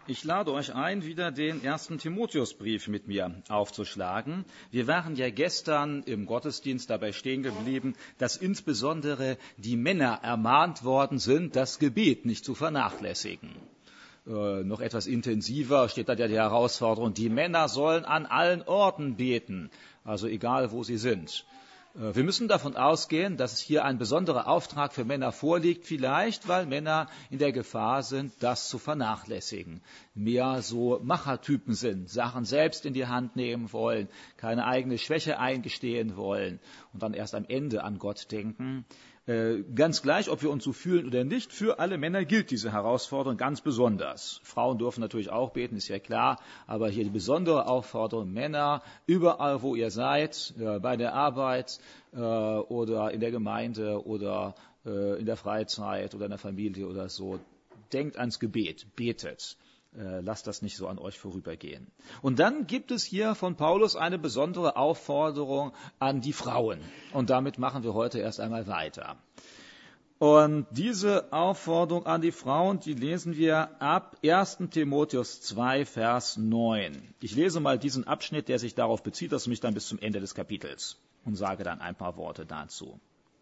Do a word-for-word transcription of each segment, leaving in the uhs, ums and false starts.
Ich lade euch ein, wieder den ersten Timotheusbrief mit mir aufzuschlagen. Wir waren ja gestern im Gottesdienst dabei stehen geblieben, dass insbesondere die Männer ermahnt worden sind, das Gebet nicht zu vernachlässigen. Äh, noch etwas intensiver steht da ja die Herausforderung, die Männer sollen an allen Orten beten, also egal wo sie sind. Wir müssen davon ausgehen, dass es hier ein besonderer Auftrag für Männer vorliegt, vielleicht weil Männer in der Gefahr sind, das zu vernachlässigen. Mehr so Machertypen sind, Sachen selbst in die Hand nehmen wollen, keine eigene Schwäche eingestehen wollen und dann erst am Ende an Gott denken. Ganz gleich, ob wir uns so fühlen oder nicht, für alle Männer gilt diese Herausforderung ganz besonders. Frauen dürfen natürlich auch beten, ist ja klar, aber hier die besondere Aufforderung, Männer, überall wo ihr seid, bei der Arbeit oder in der Gemeinde oder in der Freizeit oder in der Familie oder so, denkt ans Gebet, betet. Lasst das nicht so an euch vorübergehen. Und dann gibt es hier von Paulus eine besondere Aufforderung an die Frauen. Und damit machen wir heute erst einmal weiter. Und diese Aufforderung an die Frauen, die lesen wir ab ersten Timotheus zwei, Vers neun. Ich lese mal diesen Abschnitt, der sich darauf bezieht, das mich dann bis zum Ende des Kapitels und sage dann ein paar Worte dazu.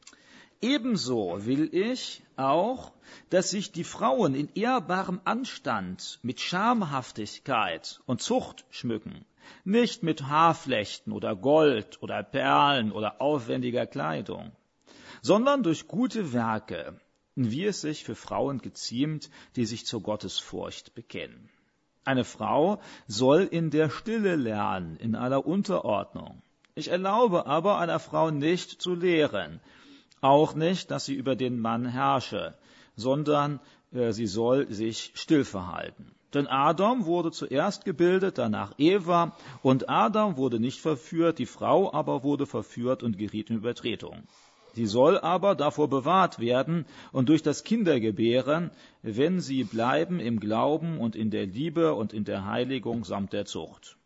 Ebenso will ich auch, dass sich die Frauen in ehrbarem Anstand mit Schamhaftigkeit und Zucht schmücken, nicht mit Haarflechten oder Gold oder Perlen oder aufwendiger Kleidung, sondern durch gute Werke, wie es sich für Frauen geziemt, die sich zur Gottesfurcht bekennen. Eine Frau soll in der Stille lernen, in aller Unterordnung. Ich erlaube aber einer Frau nicht zu lehren, auch nicht, dass sie über den Mann herrsche, sondern äh, sie soll sich still verhalten. Denn Adam wurde zuerst gebildet, danach Eva, und Adam wurde nicht verführt, die Frau aber wurde verführt und geriet in Übertretung. Sie soll aber davor bewahrt werden und durch das Kindergebären, wenn sie bleiben im Glauben und in der Liebe und in der Heiligung samt der Zucht.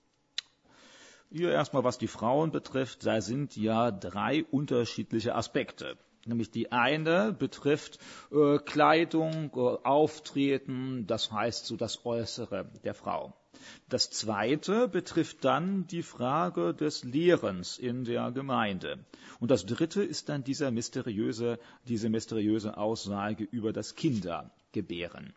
Hier erstmal, was die Frauen betrifft, da sind ja drei unterschiedliche Aspekte. Nämlich die eine betrifft äh, Kleidung, äh, Auftreten, das heißt so das Äußere der Frau. Das zweite betrifft dann die Frage des Lehrens in der Gemeinde. Und das dritte ist dann dieser mysteriöse, diese mysteriöse Aussage über das Kindergebären.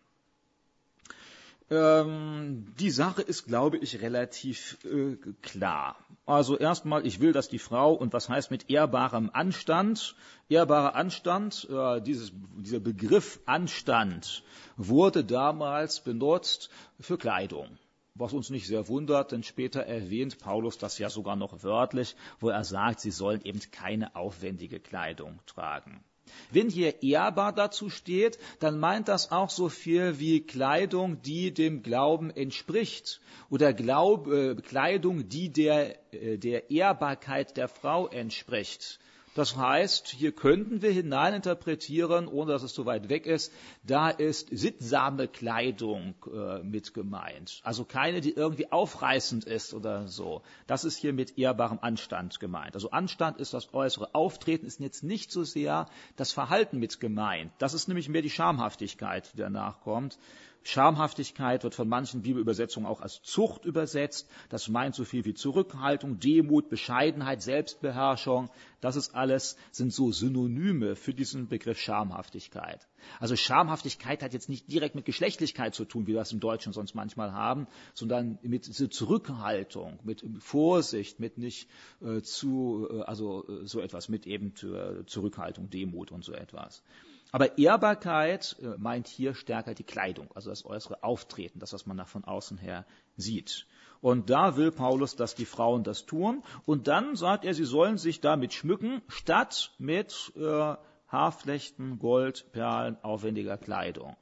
Ähm, die Sache ist, glaube ich, relativ äh, klar. Also erstmal, ich will, dass die Frau, und was heißt mit ehrbarem Anstand? Ehrbarer Anstand, äh, dieses, dieser Begriff Anstand wurde damals benutzt für Kleidung. Was uns nicht sehr wundert, denn später erwähnt Paulus das ja sogar noch wörtlich, wo er sagt, sie sollen eben keine aufwendige Kleidung tragen. Wenn hier ehrbar dazu steht, dann meint das auch so viel wie Kleidung, die dem Glauben entspricht oder Glaub, äh, Kleidung, die der, äh, der Ehrbarkeit der Frau entspricht. Das heißt, hier könnten wir hineininterpretieren, ohne dass es so weit weg ist, da ist sittsame Kleidung äh, mit gemeint. Also keine, die irgendwie aufreißend ist oder so. Das ist hier mit ehrbarem Anstand gemeint. Also Anstand ist das äußere Auftreten, ist jetzt nicht so sehr das Verhalten mit gemeint. Das ist nämlich mehr die Schamhaftigkeit, die danach kommt. Schamhaftigkeit wird von manchen Bibelübersetzungen auch als Zucht übersetzt. Das meint so viel wie Zurückhaltung, Demut, Bescheidenheit, Selbstbeherrschung. Das ist alles, sind so Synonyme für diesen Begriff Schamhaftigkeit. Also Schamhaftigkeit hat jetzt nicht direkt mit Geschlechtlichkeit zu tun, wie wir das im Deutschen sonst manchmal haben, sondern mit Zurückhaltung, mit Vorsicht, mit nicht äh, zu, äh, also äh, so etwas, mit eben äh, Zurückhaltung, Demut und so etwas. Aber Ehrbarkeit äh, meint hier stärker die Kleidung, also das äußere Auftreten, das, was man nach von außen her sieht. Und da will Paulus, dass die Frauen das tun. Und dann sagt er, sie sollen sich damit schmücken, statt mit äh, Haarflechten, Gold, Perlen, aufwendiger Kleidung.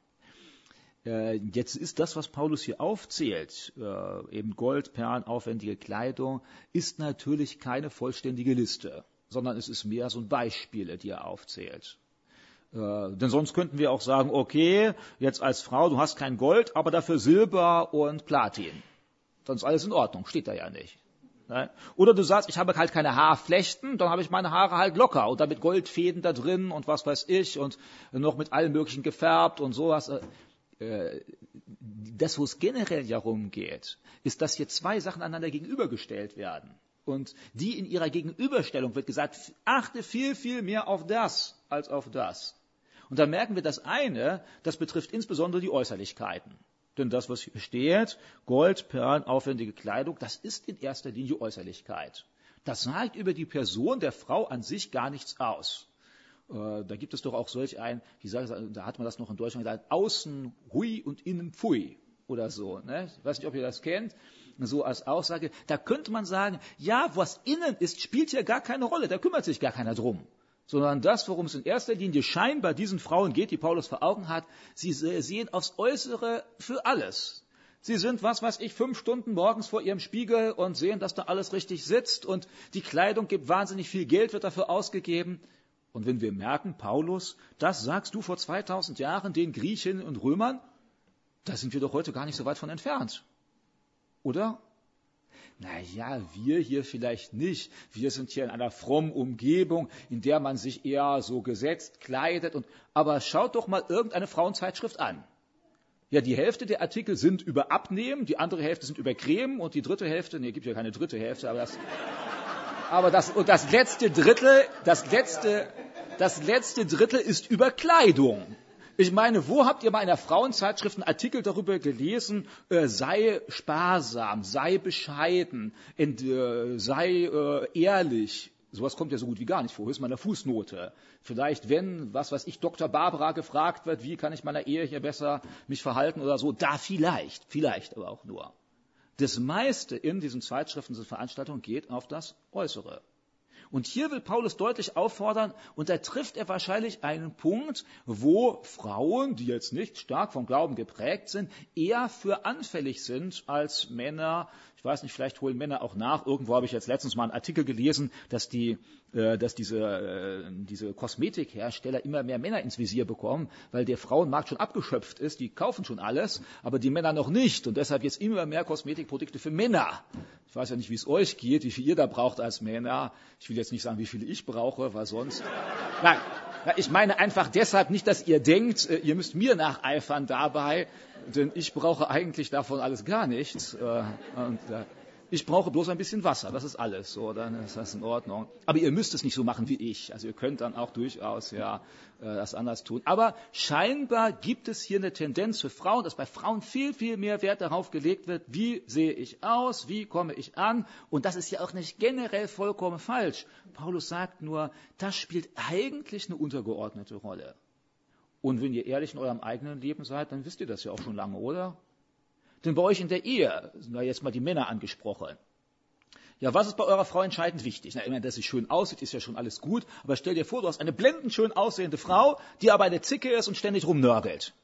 Äh, jetzt ist das, was Paulus hier aufzählt, äh, eben Gold, Perlen, aufwendige Kleidung, ist natürlich keine vollständige Liste, sondern es ist mehr so ein Beispiele, die er aufzählt. Äh, denn sonst könnten wir auch sagen, okay, jetzt als Frau, du hast kein Gold, aber dafür Silber und Platin. Sonst alles in Ordnung, steht da ja nicht. Ne? Oder du sagst, ich habe halt keine Haarflechten, dann habe ich meine Haare halt locker und da mit Goldfäden da drin und was weiß ich und noch mit allem Möglichen gefärbt und sowas. Äh, Das, wo es generell ja rumgeht, ist, dass hier zwei Sachen einander gegenübergestellt werden. Und die in ihrer Gegenüberstellung wird gesagt, achte viel, viel mehr auf das als auf das. Und da merken wir, das eine, das betrifft insbesondere die Äußerlichkeiten. Denn das, was hier steht, Gold, Perlen, aufwendige Kleidung, das ist in erster Linie Äußerlichkeit. Das sagt über die Person der Frau an sich gar nichts aus. Äh, da gibt es doch auch solch ein, die sagen, da hat man das noch in Deutschland gesagt, außen hui und innen pfui oder so. Ne? Ich weiß nicht, ob ihr das kennt. So als Aussage, da könnte man sagen, ja, was innen ist, spielt hier gar keine Rolle, da kümmert sich gar keiner drum. Sondern das, worum es in erster Linie scheinbar diesen Frauen geht, die Paulus vor Augen hat, sie sehen aufs Äußere für alles. Sie sind, was weiß ich, fünf Stunden morgens vor ihrem Spiegel und sehen, dass da alles richtig sitzt und die Kleidung gibt wahnsinnig viel Geld, wird dafür ausgegeben. Und wenn wir merken, Paulus, das sagst du vor zweitausend Jahren den Griechen und Römern, da sind wir doch heute gar nicht so weit von entfernt. Oder? Naja, wir hier vielleicht nicht. Wir sind hier in einer frommen Umgebung, in der man sich eher so gesetzt kleidet. Und, aber schaut doch mal irgendeine Frauenzeitschrift an. Ja, die Hälfte der Artikel sind über Abnehmen, die andere Hälfte sind über Creme und die dritte Hälfte, nee, gibt ja keine dritte Hälfte, aber das, aber das, und das letzte Drittel, das letzte, das letzte Drittel ist über Kleidung. Ich meine, wo habt ihr mal in der Frauenzeitschrift einen Artikel darüber gelesen, äh, sei sparsam, sei bescheiden, ent, äh, sei äh, ehrlich? Sowas kommt ja so gut wie gar nicht vor, höchstens mal in der Fußnote. Vielleicht, wenn, was weiß ich, Doktor Barbara gefragt wird, wie kann ich meiner Ehe hier besser mich verhalten oder so, da vielleicht, vielleicht aber auch nur. Das meiste in diesen Zeitschriften, diesen Veranstaltungen geht auf das Äußere. Und hier will Paulus deutlich auffordern, und da trifft er wahrscheinlich einen Punkt, wo Frauen, die jetzt nicht stark vom Glauben geprägt sind, eher für anfällig sind als Männer. Ich weiß nicht, vielleicht holen Männer auch nach. Irgendwo habe ich jetzt letztens mal einen Artikel gelesen, dass die, äh, dass diese, äh, diese Kosmetikhersteller immer mehr Männer ins Visier bekommen, weil der Frauenmarkt schon abgeschöpft ist. Die kaufen schon alles, aber die Männer noch nicht. Und deshalb jetzt immer mehr Kosmetikprodukte für Männer. Ich weiß ja nicht, wie es euch geht, wie viel ihr da braucht als Männer. Ich will jetzt nicht sagen, wie viele ich brauche, weil sonst... Nein, ich meine einfach deshalb nicht, dass ihr denkt, ihr müsst mir nacheifern dabei, denn ich brauche eigentlich davon alles gar nichts. Und ich brauche bloß ein bisschen Wasser, das ist alles. So, dann ist das in Ordnung. Aber ihr müsst es nicht so machen wie ich. Also ihr könnt dann auch durchaus ja das anders tun. Aber scheinbar gibt es hier eine Tendenz für Frauen, dass bei Frauen viel, viel mehr Wert darauf gelegt wird, wie sehe ich aus, wie komme ich an. Und das ist ja auch nicht generell vollkommen falsch. Paulus sagt nur, das spielt eigentlich eine untergeordnete Rolle. Und wenn ihr ehrlich in eurem eigenen Leben seid, dann wisst ihr das ja auch schon lange, oder? Denn bei euch in der Ehe, sind wir jetzt mal die Männer angesprochen. Ja, was ist bei eurer Frau entscheidend wichtig? Na, ich meine, dass sie schön aussieht, ist ja schon alles gut. Aber stell dir vor, du hast eine blendend schön aussehende Frau, die aber eine Zicke ist und ständig rumnörgelt.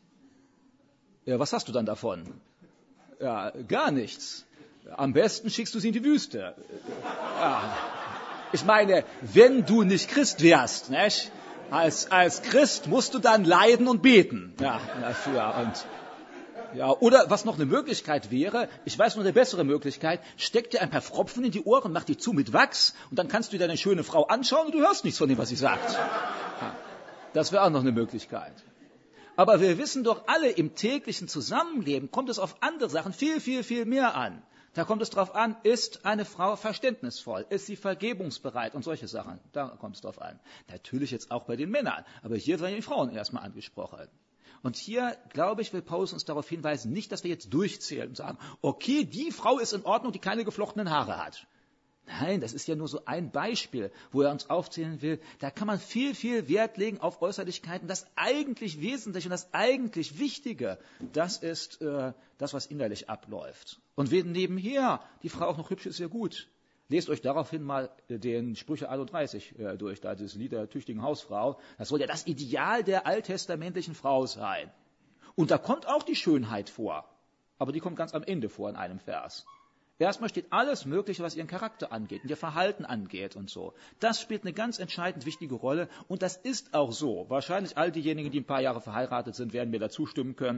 Ja, was hast du dann davon? Ja, gar nichts. Am besten schickst du sie in die Wüste. Ja. Ich meine, wenn du nicht Christ wärst, nicht? Als, als Christ musst du dann leiden und beten. Ja, dafür. Und Ja, oder was noch eine Möglichkeit wäre, ich weiß nur eine bessere Möglichkeit, steck dir ein paar Pfropfen in die Ohren, mach die zu mit Wachs und dann kannst du dir deine schöne Frau anschauen und du hörst nichts von dem, was sie sagt. Ja, das wäre auch noch eine Möglichkeit. Aber wir wissen doch alle, im täglichen Zusammenleben kommt es auf andere Sachen viel, viel, viel mehr an. Da kommt es drauf an, ist eine Frau verständnisvoll, ist sie vergebungsbereit und solche Sachen. Da kommt es drauf an. Natürlich jetzt auch bei den Männern, aber hier werden die Frauen erstmal angesprochen. Und hier, glaube ich, will Paulus uns darauf hinweisen, nicht, dass wir jetzt durchzählen und sagen, okay, die Frau ist in Ordnung, die keine geflochtenen Haare hat. Nein, das ist ja nur so ein Beispiel, wo er uns aufzählen will. Da kann man viel, viel Wert legen auf Äußerlichkeiten. Das eigentlich Wesentliche und das eigentlich Wichtige, das ist äh, das, was innerlich abläuft. Und wenn nebenher die Frau auch noch hübsch ist, ja gut. Lest euch daraufhin mal den Sprüche einunddreißig äh, durch, da das Lied der tüchtigen Hausfrau. Das soll ja das Ideal der alttestamentlichen Frau sein. Und da kommt auch die Schönheit vor. Aber die kommt ganz am Ende vor in einem Vers. Erstmal steht alles Mögliche, was ihren Charakter angeht und ihr Verhalten angeht und so. Das spielt eine ganz entscheidend wichtige Rolle und das ist auch so. Wahrscheinlich all diejenigen, die ein paar Jahre verheiratet sind, werden mir da zustimmen können.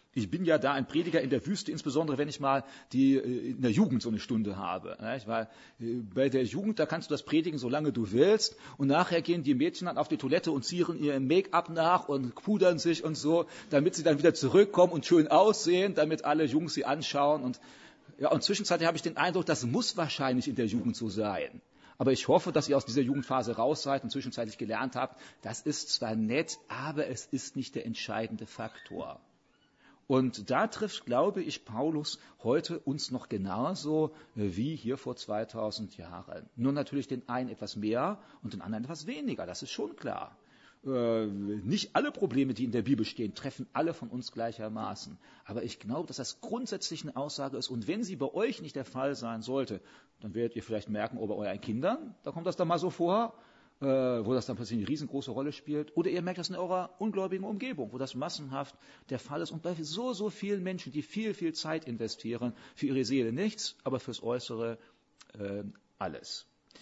Ich bin ja da ein Prediger in der Wüste, insbesondere wenn ich mal die, in der Jugend so eine Stunde habe. Weil bei der Jugend, da kannst du das predigen, solange du willst. Und nachher gehen die Mädchen dann auf die Toilette und ziehen ihr Make-up nach und pudern sich und so, damit sie dann wieder zurückkommen und schön aussehen, damit alle Jungs sie anschauen. Und, ja, und zwischenzeitlich habe ich den Eindruck, das muss wahrscheinlich in der Jugend so sein. Aber ich hoffe, dass ihr aus dieser Jugendphase raus seid und zwischenzeitlich gelernt habt, das ist zwar nett, aber es ist nicht der entscheidende Faktor. Und da trifft, glaube ich, Paulus heute uns noch genauso wie hier vor zweitausend Jahren. Nur natürlich den einen etwas mehr und den anderen etwas weniger, das ist schon klar. Äh, nicht alle Probleme, die in der Bibel stehen, treffen alle von uns gleichermaßen. Aber ich glaube, dass das grundsätzlich eine Aussage ist. Und wenn sie bei euch nicht der Fall sein sollte, dann werdet ihr vielleicht merken, oh, bei euren Kindern, da kommt das dann mal so vor, äh, wo das dann plötzlich eine riesengroße Rolle spielt. Oder ihr merkt das in eurer ungläubigen Umgebung, wo das massenhaft der Fall ist. Und bei so, so vielen Menschen, die viel, viel Zeit investieren, für ihre Seele nichts, aber fürs Äußere äh, alles.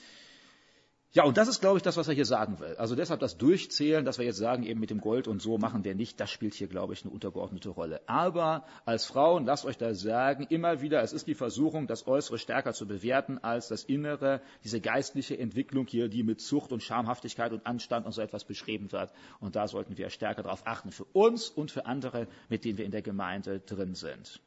Ja, und das ist, glaube ich, das, was er hier sagen will. Also deshalb das Durchzählen, dass wir jetzt sagen, eben mit dem Gold und so machen wir nicht, das spielt hier, glaube ich, eine untergeordnete Rolle. Aber als Frauen, lasst euch da sagen, immer wieder, es ist die Versuchung, das Äußere stärker zu bewerten als das Innere, diese geistliche Entwicklung hier, die mit Zucht und Schamhaftigkeit und Anstand und so etwas beschrieben wird. Und da sollten wir stärker darauf achten, für uns und für andere, mit denen wir in der Gemeinde drin sind.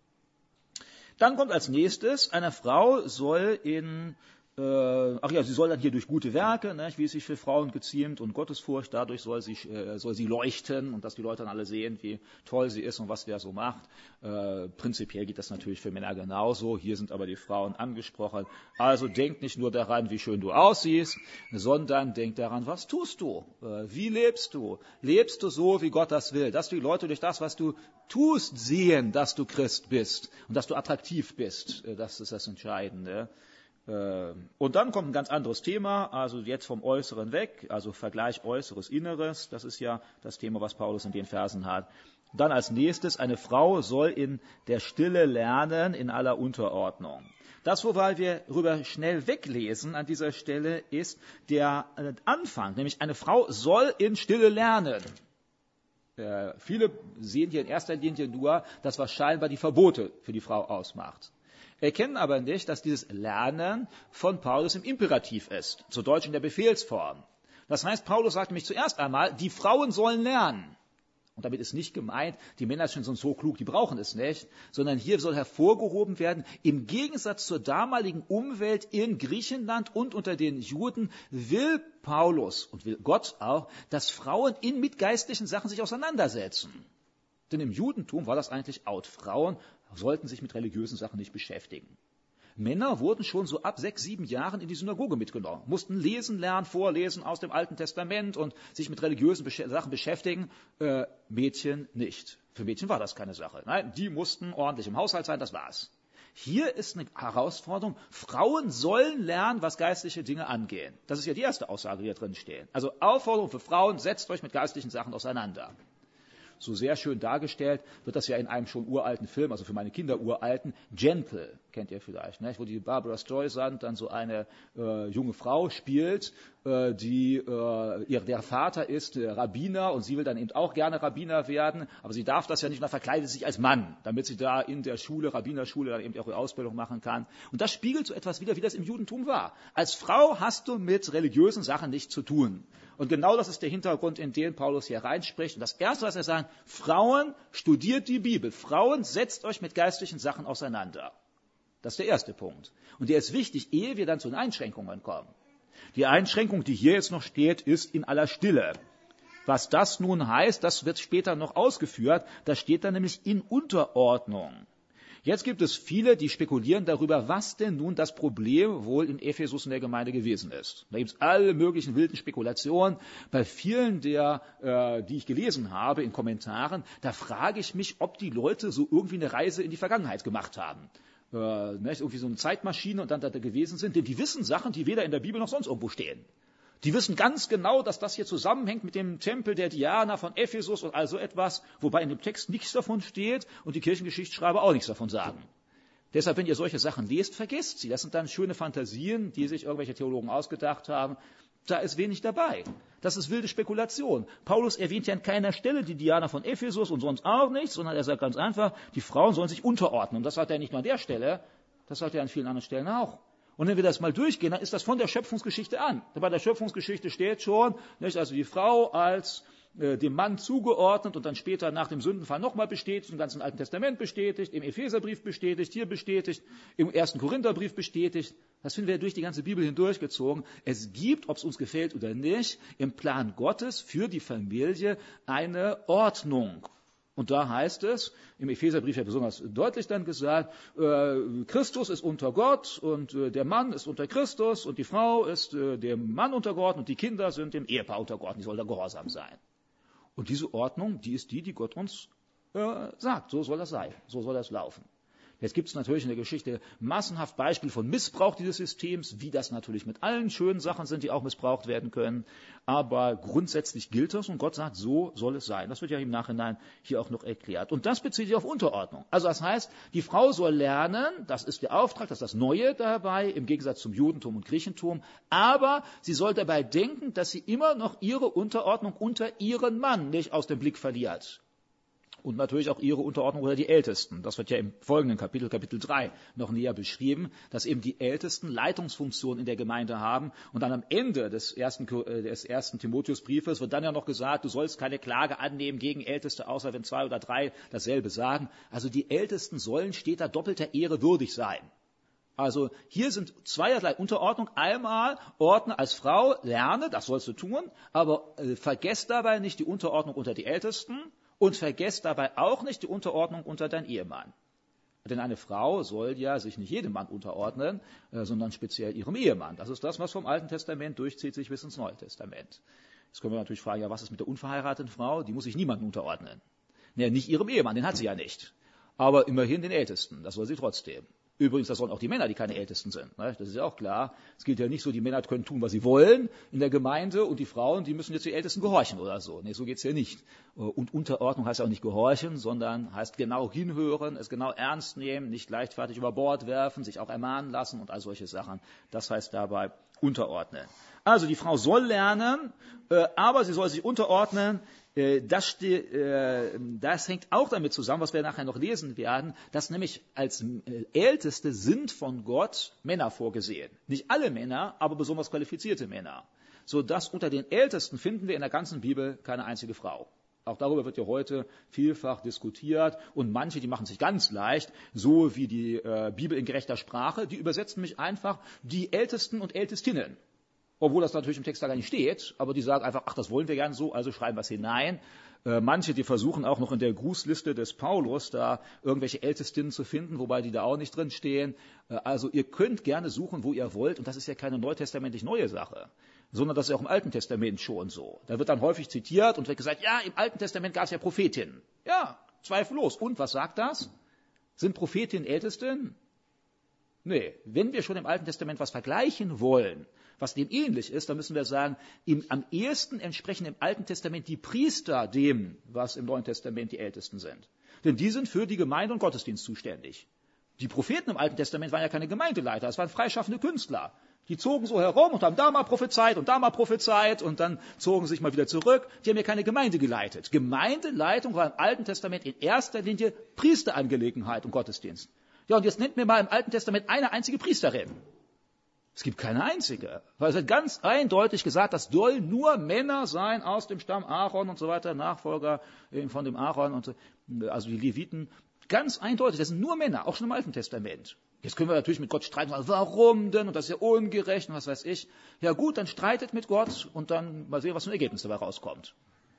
Dann kommt als nächstes, eine Frau soll in Äh, ach ja, sie soll dann hier durch gute Werke, ne, wie es sich für Frauen geziemt und Gottesfurcht, dadurch soll sie, äh, soll sie leuchten und dass die Leute dann alle sehen, wie toll sie ist und was wer so macht. Äh, prinzipiell geht das natürlich für Männer genauso, hier sind aber die Frauen angesprochen. Also denk nicht nur daran, wie schön du aussiehst, sondern denk daran, was tust du? Äh, wie lebst du? Lebst du so, wie Gott das will? Dass die Leute durch das, was du tust, sehen, dass du Christ bist und dass du attraktiv bist. Äh, das ist das Entscheidende. Und dann kommt ein ganz anderes Thema, also jetzt vom Äußeren weg, also Vergleich Äußeres, Inneres, das ist ja das Thema, was Paulus in den Versen hat. Dann als nächstes, eine Frau soll in der Stille lernen, in aller Unterordnung. Das, wobei wir rüber schnell weglesen an dieser Stelle, ist der Anfang, nämlich eine Frau soll in Stille lernen. Äh, viele sehen hier in erster Linie nur das, was scheinbar die Verbote für die Frau ausmacht. Erkennen aber nicht, dass dieses Lernen von Paulus im Imperativ ist, zu Deutsch in der Befehlsform. Das heißt, Paulus sagt nämlich zuerst einmal, die Frauen sollen lernen. Und damit ist nicht gemeint, die Männer sind so klug, die brauchen es nicht, sondern hier soll hervorgehoben werden, im Gegensatz zur damaligen Umwelt in Griechenland und unter den Juden will Paulus und will Gott auch, dass Frauen in mit geistlichen Sachen sich auseinandersetzen. Denn im Judentum war das eigentlich out. Frauen sollten sich mit religiösen Sachen nicht beschäftigen. Männer wurden schon so ab sechs, sieben Jahren in die Synagoge mitgenommen, mussten lesen lernen, vorlesen aus dem Alten Testament und sich mit religiösen Besch- Sachen beschäftigen. Äh, Mädchen nicht. Für Mädchen war das keine Sache. Nein, die mussten ordentlich im Haushalt sein, das war's. Hier ist eine Herausforderung. Frauen sollen lernen, was geistliche Dinge angehen. Das ist ja die erste Aussage, die da drin steht. Also Aufforderung für Frauen, setzt euch mit geistlichen Sachen auseinander. So sehr schön dargestellt wird das ja in einem schon uralten Film, also für meine Kinder uralten, Gentle, kennt ihr vielleicht, ne? Wo die Barbara Streisand dann so eine äh, junge Frau spielt, äh, die äh, ihr, der Vater ist äh, Rabbiner und sie will dann eben auch gerne Rabbiner werden, aber sie darf das ja nicht, und dann verkleidet sie sich als Mann, damit sie da in der Schule, Rabbinerschule, dann eben auch ihre Ausbildung machen kann. Und das spiegelt so etwas wider, wie das im Judentum war. Als Frau hast du mit religiösen Sachen nichts zu tun. Und genau das ist der Hintergrund, in den Paulus hier reinspricht. Und das Erste, was er sagt, Frauen, studiert die Bibel. Frauen, setzt euch mit geistlichen Sachen auseinander. Das ist der erste Punkt. Und der ist wichtig, ehe wir dann zu den Einschränkungen kommen. Die Einschränkung, die hier jetzt noch steht, ist in aller Stille. Was das nun heißt, das wird später noch ausgeführt. Das steht dann nämlich in Unterordnung. Jetzt gibt es viele, die spekulieren darüber, was denn nun das Problem wohl in Ephesus in der Gemeinde gewesen ist. Da gibt es alle möglichen wilden Spekulationen. Bei vielen der, äh, die ich gelesen habe in Kommentaren, da frage ich mich, ob die Leute so irgendwie eine Reise in die Vergangenheit gemacht haben. Äh, ne, irgendwie so eine Zeitmaschine und dann da gewesen sind. Denn die wissen Sachen, die weder in der Bibel noch sonst irgendwo stehen. Die wissen ganz genau, dass das hier zusammenhängt mit dem Tempel der Diana von Ephesus und all so etwas, wobei in dem Text nichts davon steht und die Kirchengeschichtsschreiber auch nichts davon sagen. Deshalb, wenn ihr solche Sachen lest, vergesst sie. Das sind dann schöne Fantasien, die sich irgendwelche Theologen ausgedacht haben. Da ist wenig dabei. Das ist wilde Spekulation. Paulus erwähnt ja an keiner Stelle die Diana von Ephesus und sonst auch nichts, sondern er sagt ganz einfach, die Frauen sollen sich unterordnen. Und das sagt er nicht nur an der Stelle, das sagt er an vielen anderen Stellen auch. Und wenn wir das mal durchgehen, dann ist das von der Schöpfungsgeschichte an. Bei der Schöpfungsgeschichte steht schon, nicht, also die Frau als äh, dem Mann zugeordnet und dann später nach dem Sündenfall nochmal bestätigt, im ganzen Alten Testament bestätigt, im Epheserbrief bestätigt, hier bestätigt, im ersten Korintherbrief bestätigt. Das finden wir durch die ganze Bibel hindurchgezogen. Es gibt, ob es uns gefällt oder nicht, im Plan Gottes für die Familie eine Ordnung. Und da heißt es, im Epheserbrief ja besonders deutlich dann gesagt, äh, Christus ist unter Gott und äh, der Mann ist unter Christus und die Frau ist äh, dem Mann untergeordnet und die Kinder sind dem Ehepaar untergeordnet, die soll da gehorsam sein. Und diese Ordnung, die ist die, die Gott uns äh, sagt, so soll das sein, so soll das laufen. Jetzt gibt es natürlich in der Geschichte massenhaft Beispiele von Missbrauch dieses Systems, wie das natürlich mit allen schönen Sachen sind, die auch missbraucht werden können. Aber grundsätzlich gilt das und Gott sagt, so soll es sein. Das wird ja im Nachhinein hier auch noch erklärt. Und das bezieht sich auf Unterordnung. Also das heißt, die Frau soll lernen, das ist der Auftrag, das ist das Neue dabei, im Gegensatz zum Judentum und Griechentum. Aber sie soll dabei denken, dass sie immer noch ihre Unterordnung unter ihren Mann nicht aus dem Blick verliert. Und natürlich auch ihre Unterordnung unter die Ältesten. Das wird ja im folgenden Kapitel, Kapitel drei, noch näher beschrieben, dass eben die Ältesten Leitungsfunktionen in der Gemeinde haben. Und dann am Ende des ersten, des ersten Timotheusbriefes wird dann ja noch gesagt, du sollst keine Klage annehmen gegen Älteste, außer wenn zwei oder drei dasselbe sagen. Also die Ältesten sollen, steht da, doppelter Ehre würdig sein. Also hier sind zweierlei Unterordnung. Einmal ordne als Frau, lerne, das sollst du tun, aber äh, vergesst dabei nicht die Unterordnung unter die Ältesten. Und vergesst dabei auch nicht die Unterordnung unter dein Ehemann. Denn eine Frau soll ja sich nicht jedem Mann unterordnen, äh, sondern speziell ihrem Ehemann. Das ist das, was vom Alten Testament durchzieht sich bis ins Neue Testament. Jetzt können wir natürlich fragen, ja, was ist mit der unverheirateten Frau? Die muss sich niemandem unterordnen. Naja, nicht ihrem Ehemann, den hat sie ja nicht. Aber immerhin den Ältesten, das soll sie trotzdem. Übrigens, das sollen auch die Männer, die keine Ältesten sind. Ne? Das ist ja auch klar. Es gilt ja nicht so, die Männer können tun, was sie wollen in der Gemeinde und die Frauen, die müssen jetzt die Ältesten gehorchen oder so. Nee, so geht's ja nicht. Und Unterordnung heißt auch nicht gehorchen, sondern heißt genau hinhören, es genau ernst nehmen, nicht leichtfertig über Bord werfen, sich auch ermahnen lassen und all solche Sachen. Das heißt dabei unterordnen. Also die Frau soll lernen, aber sie soll sich unterordnen. Das, steht, das hängt auch damit zusammen, was wir nachher noch lesen werden, dass nämlich als Älteste sind von Gott Männer vorgesehen. Nicht alle Männer, aber besonders qualifizierte Männer. Sodass unter den Ältesten finden wir in der ganzen Bibel keine einzige Frau. Auch darüber wird ja heute vielfach diskutiert und manche, die machen sich ganz leicht, so wie die äh, Bibel in gerechter Sprache, die übersetzen mich einfach die Ältesten und Ältestinnen. Obwohl das natürlich im Text da gar nicht steht, aber die sagen einfach, ach, das wollen wir gern so, also schreiben wir es hinein. Äh, manche, die versuchen auch noch in der Grußliste des Paulus da irgendwelche Ältestinnen zu finden, wobei die da auch nicht drin stehen. Äh, also ihr könnt gerne suchen, wo ihr wollt, und das ist ja keine neutestamentlich neue Sache, sondern das ist ja auch im Alten Testament schon so. Da wird dann häufig zitiert und wird gesagt, ja, im Alten Testament gab es ja Prophetinnen. Ja, zweifellos. Und was sagt das? Sind Prophetinnen Ältesten? Nee, wenn wir schon im Alten Testament was vergleichen wollen, was dem ähnlich ist, dann müssen wir sagen, im, am ehesten entsprechen im Alten Testament die Priester dem, was im Neuen Testament die Ältesten sind. Denn die sind für die Gemeinde und Gottesdienst zuständig. Die Propheten im Alten Testament waren ja keine Gemeindeleiter, es waren freischaffende Künstler. Die zogen so herum und haben da mal prophezeit und da mal prophezeit und dann zogen sich mal wieder zurück. Die haben ja keine Gemeinde geleitet. Gemeindeleitung war im Alten Testament in erster Linie Priesterangelegenheit und Gottesdienst. Ja, und jetzt nennt mir mal im Alten Testament eine einzige Priesterin. Es gibt keine einzige. Weil es wird ganz eindeutig gesagt, das sollen nur Männer sein aus dem Stamm Aaron und so weiter, Nachfolger von dem Aaron, und so, also die Leviten. Ganz eindeutig, das sind nur Männer, auch schon im Alten Testament. Jetzt können wir natürlich mit Gott streiten, warum denn, und das ist ja ungerecht und was weiß ich. Ja gut, dann streitet mit Gott und dann mal sehen, was für ein Ergebnis dabei rauskommt.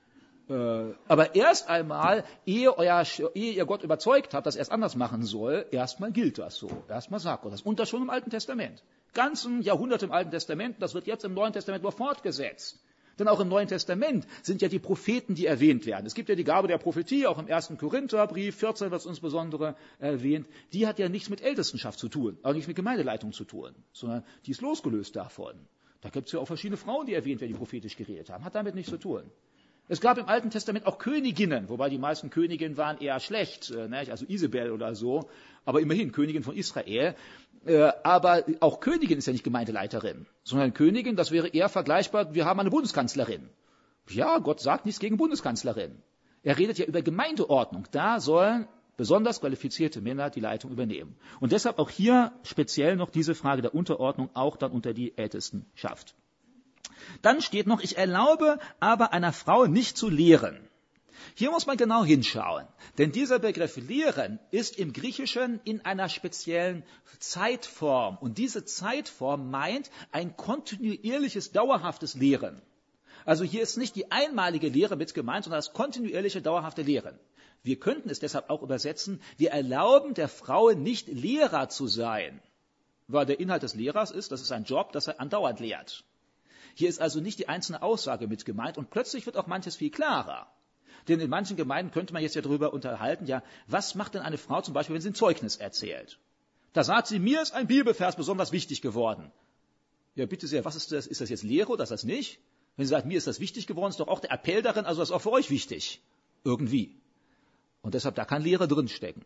Aber erst einmal, ehe, euer, ehe ihr Gott überzeugt habt, dass er es anders machen soll, erstmal gilt das so. Erstmal sagt Gott das. Und das schon im Alten Testament. Ganzen Jahrhunderte im Alten Testament, das wird jetzt im Neuen Testament nur fortgesetzt. Denn auch im Neuen Testament sind ja die Propheten, die erwähnt werden. Es gibt ja die Gabe der Prophetie, auch im ersten Korintherbrief, vierzehn wird es insbesondere erwähnt. Die hat ja nichts mit Ältestenschaft zu tun, auch nichts mit Gemeindeleitung zu tun, sondern die ist losgelöst davon. Da gibt es ja auch verschiedene Frauen, die erwähnt werden, die prophetisch geredet haben. Hat damit nichts zu tun. Es gab im Alten Testament auch Königinnen, wobei die meisten Königinnen waren eher schlecht, also Isabel oder so, aber immerhin Königin von Israel. Äh, aber auch Königin ist ja nicht Gemeindeleiterin, sondern Königin, das wäre eher vergleichbar, wir haben eine Bundeskanzlerin. Ja, Gott sagt nichts gegen Bundeskanzlerin. Er redet ja über Gemeindeordnung. Da sollen besonders qualifizierte Männer die Leitung übernehmen. Und deshalb auch hier speziell noch diese Frage der Unterordnung auch dann unter die Ältestenschaft. Dann steht noch, ich erlaube aber einer Frau nicht zu lehren. Hier muss man genau hinschauen, denn dieser Begriff lehren ist im Griechischen in einer speziellen Zeitform. Und diese Zeitform meint ein kontinuierliches, dauerhaftes Lehren. Also hier ist nicht die einmalige Lehre mit gemeint, sondern das kontinuierliche, dauerhafte Lehren. Wir könnten es deshalb auch übersetzen, wir erlauben der Frau nicht Lehrer zu sein, weil der Inhalt des Lehrers ist, das ist ein Job, das er andauernd lehrt. Hier ist also nicht die einzelne Aussage mit gemeint und plötzlich wird auch manches viel klarer. Denn in manchen Gemeinden könnte man jetzt ja darüber unterhalten, ja, was macht denn eine Frau zum Beispiel, wenn sie ein Zeugnis erzählt? Da sagt sie, mir ist ein Bibelvers besonders wichtig geworden. Ja, bitte sehr, was ist das? Ist das jetzt Lehre oder ist das nicht? Wenn sie sagt, mir ist das wichtig geworden, ist doch auch der Appell darin, also das ist auch für euch wichtig. Irgendwie. Und deshalb, da kann Lehre drinstecken.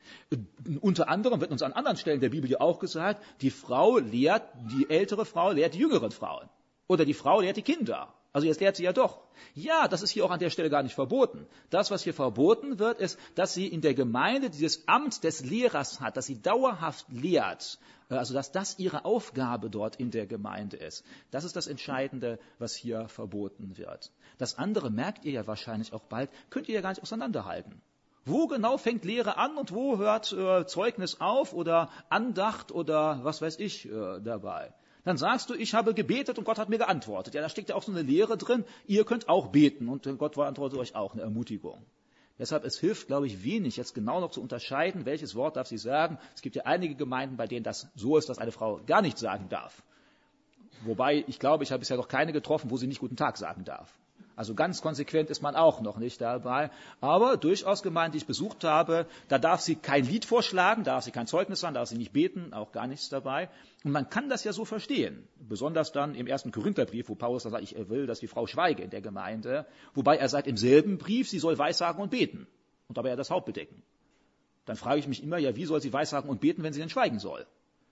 Unter anderem wird uns an anderen Stellen der Bibel ja auch gesagt, die Frau lehrt, die ältere Frau lehrt die jüngeren Frauen. Oder die Frau lehrt die Kinder. Also jetzt lehrt sie ja doch. Ja, das ist hier auch an der Stelle gar nicht verboten. Das, was hier verboten wird, ist, dass sie in der Gemeinde dieses Amt des Lehrers hat, dass sie dauerhaft lehrt. Also dass das ihre Aufgabe dort in der Gemeinde ist. Das ist das Entscheidende, was hier verboten wird. Das andere merkt ihr ja wahrscheinlich auch bald, könnt ihr ja gar nicht auseinanderhalten. Wo genau fängt Lehre an und wo hört äh, Zeugnis auf oder Andacht oder was weiß ich äh, dabei? Dann sagst du, ich habe gebetet und Gott hat mir geantwortet. Ja, da steckt ja auch so eine Lehre drin, ihr könnt auch beten und Gott beantwortet euch auch, eine Ermutigung. Deshalb, es hilft, glaube ich, wenig, jetzt genau noch zu unterscheiden, welches Wort darf sie sagen. Es gibt ja einige Gemeinden, bei denen das so ist, dass eine Frau gar nichts sagen darf. Wobei, ich glaube, ich habe bisher noch keine getroffen, wo sie nicht guten Tag sagen darf. Also ganz konsequent ist man auch noch nicht dabei. Aber durchaus Gemeinden, die ich besucht habe, da darf sie kein Lied vorschlagen, da darf sie kein Zeugnis sagen, da darf sie nicht beten, auch gar nichts dabei. Und man kann das ja so verstehen. Besonders dann im ersten Korintherbrief, wo Paulus dann sagt, ich will, dass die Frau schweige in der Gemeinde. Wobei er sagt im selben Brief, sie soll weissagen und beten. Und dabei ja das Haupt bedecken. Dann frage ich mich immer, ja, wie soll sie weissagen und beten, wenn sie denn schweigen soll?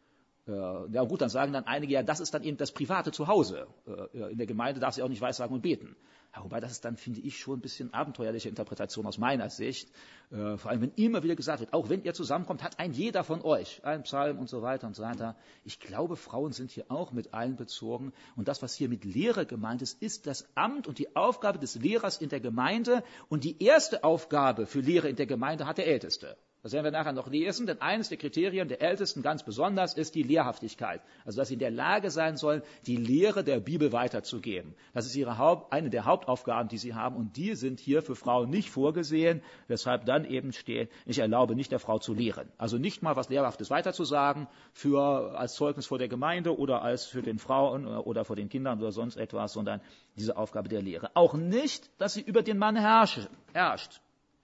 Ja gut, dann sagen dann einige, ja, das ist dann eben das private Zuhause. In der Gemeinde darf sie auch nicht weissagen und beten. Ja, wobei das ist dann, finde ich, schon ein bisschen abenteuerliche Interpretation aus meiner Sicht. Äh, vor allem, wenn immer wieder gesagt wird, auch wenn ihr zusammenkommt, hat ein jeder von euch einen Psalm und so weiter und so weiter. Ich glaube, Frauen sind hier auch mit einbezogen. Und das, was hier mit Lehre gemeint ist, ist das Amt und die Aufgabe des Lehrers in der Gemeinde. Und die erste Aufgabe für Lehre in der Gemeinde hat der Älteste. Das werden wir nachher noch lesen, denn eines der Kriterien der Ältesten ganz besonders ist die Lehrhaftigkeit. Also, dass sie in der Lage sein sollen, die Lehre der Bibel weiterzugeben. Das ist ihre Haupt, eine der Hauptaufgaben, die sie haben. Und die sind hier für Frauen nicht vorgesehen, weshalb dann eben steht, ich erlaube nicht der Frau zu lehren. Also nicht mal was Lehrhaftes weiterzusagen für, als Zeugnis vor der Gemeinde oder als für den Frauen oder vor den Kindern oder sonst etwas, sondern diese Aufgabe der Lehre. Auch nicht, dass sie über den Mann herrscht. herrscht.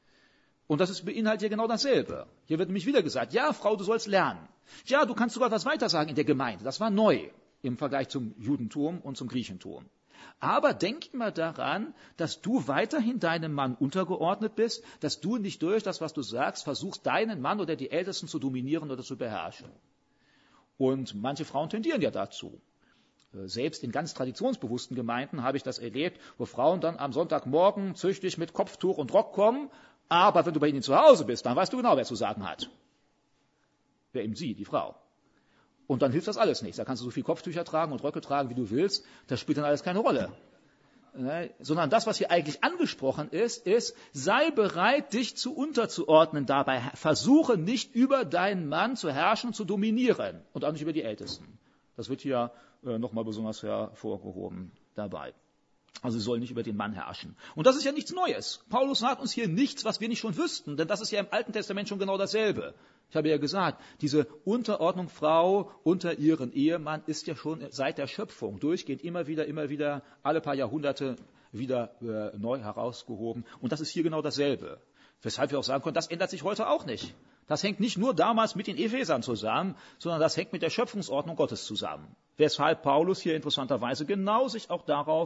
Und das ist beinhaltet hier genau dasselbe. Hier wird nämlich wieder gesagt, ja, Frau, du sollst lernen. Ja, du kannst sogar was weitersagen in der Gemeinde. Das war neu im Vergleich zum Judentum und zum Griechentum. Aber denk immer daran, dass du weiterhin deinem Mann untergeordnet bist, dass du nicht durch das, was du sagst, versuchst, deinen Mann oder die Ältesten zu dominieren oder zu beherrschen. Und manche Frauen tendieren ja dazu. Selbst in ganz traditionsbewussten Gemeinden habe ich das erlebt, wo Frauen dann am Sonntagmorgen züchtig mit Kopftuch und Rock kommen, aber wenn du bei ihnen zu Hause bist, dann weißt du genau, wer zu sagen hat. Wer eben sie, die Frau. Und dann hilft das alles nichts. Da kannst du so viel Kopftücher tragen und Röcke tragen, wie du willst. Das spielt dann alles keine Rolle. Ne? Sondern das, was hier eigentlich angesprochen ist, ist, sei bereit, dich zu unterzuordnen dabei. Versuche nicht über deinen Mann zu herrschen und zu dominieren. Und auch nicht über die Ältesten. Das wird hier äh, nochmal besonders hervorgehoben dabei. Also sie soll nicht über den Mann herrschen. Und das ist ja nichts Neues. Paulus sagt uns hier nichts, was wir nicht schon wüssten, denn das ist ja im Alten Testament schon genau dasselbe. Ich habe ja gesagt, diese Unterordnung Frau unter ihren Ehemann ist ja schon seit der Schöpfung durchgehend immer wieder, immer wieder, alle paar Jahrhunderte wieder äh, neu herausgehoben. Und das ist hier genau dasselbe. Weshalb wir auch sagen können, das ändert sich heute auch nicht. Das hängt nicht nur damals mit den Ephesern zusammen, sondern das hängt mit der Schöpfungsordnung Gottes zusammen. Weshalb Paulus hier interessanterweise genau sich auch darauf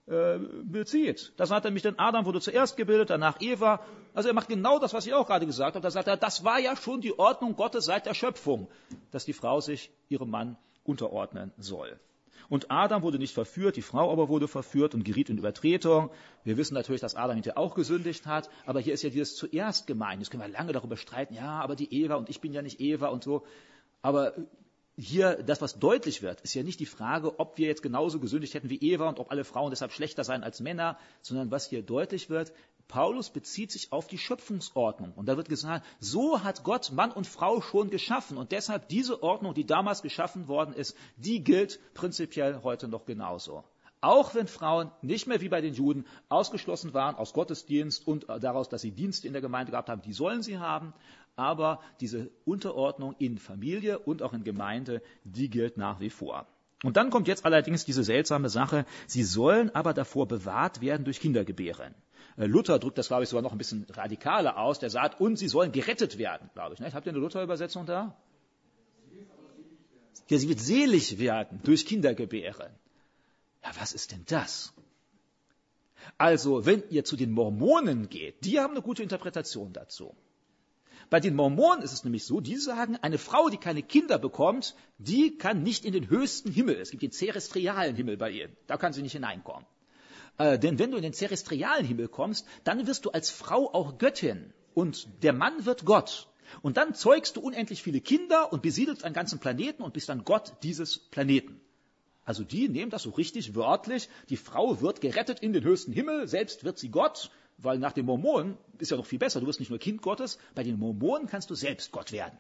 äh, bezieht. Da sagt er nämlich, denn Adam wurde zuerst gebildet, danach Eva. Also er macht genau das, was ich auch gerade gesagt habe. Da sagt er, das war ja schon die Ordnung Gottes seit der Schöpfung, dass die Frau sich ihrem Mann unterordnen soll. Und Adam wurde nicht verführt, die Frau aber wurde verführt und geriet in Übertretung. Wir wissen natürlich, dass Adam hinterher auch gesündigt hat, aber hier ist ja dieses zuerst gemeint. Jetzt können wir lange darüber streiten, ja, aber die Eva und ich bin ja nicht Eva und so. Aber hier, das, was deutlich wird, ist ja nicht die Frage, ob wir jetzt genauso gesündigt hätten wie Eva und ob alle Frauen deshalb schlechter seien als Männer, sondern was hier deutlich wird, Paulus bezieht sich auf die Schöpfungsordnung. Und da wird gesagt, so hat Gott Mann und Frau schon geschaffen. Und deshalb diese Ordnung, die damals geschaffen worden ist, die gilt prinzipiell heute noch genauso. Auch wenn Frauen nicht mehr wie bei den Juden ausgeschlossen waren aus Gottesdienst und daraus, dass sie Dienste in der Gemeinde gehabt haben, die sollen sie haben. Aber diese Unterordnung in Familie und auch in Gemeinde, die gilt nach wie vor. Und dann kommt jetzt allerdings diese seltsame Sache, sie sollen aber davor bewahrt werden durch Kindergebären. Luther drückt das, glaube ich, sogar noch ein bisschen radikaler aus. Der sagt, und sie sollen gerettet werden, glaube ich. Nicht? Habt ihr eine Luther-Übersetzung da? Ja, sie wird selig werden durch Kindergebären. Ja, was ist denn das? Also, wenn ihr zu den Mormonen geht, die haben eine gute Interpretation dazu. Bei den Mormonen ist es nämlich so, die sagen, eine Frau, die keine Kinder bekommt, die kann nicht in den höchsten Himmel. Es gibt den zerestrialen Himmel bei ihr. Da kann sie nicht hineinkommen. Äh, denn wenn du in den zerestrialen Himmel kommst, dann wirst du als Frau auch Göttin. Und der Mann wird Gott. Und dann zeugst du unendlich viele Kinder und besiedelst einen ganzen Planeten und bist dann Gott dieses Planeten. Also die nehmen das so richtig wörtlich. Die Frau wird gerettet in den höchsten Himmel, selbst wird sie Gott. Weil nach den Mormonen ist ja noch viel besser. Du wirst nicht nur Kind Gottes, bei den Mormonen kannst du selbst Gott werden.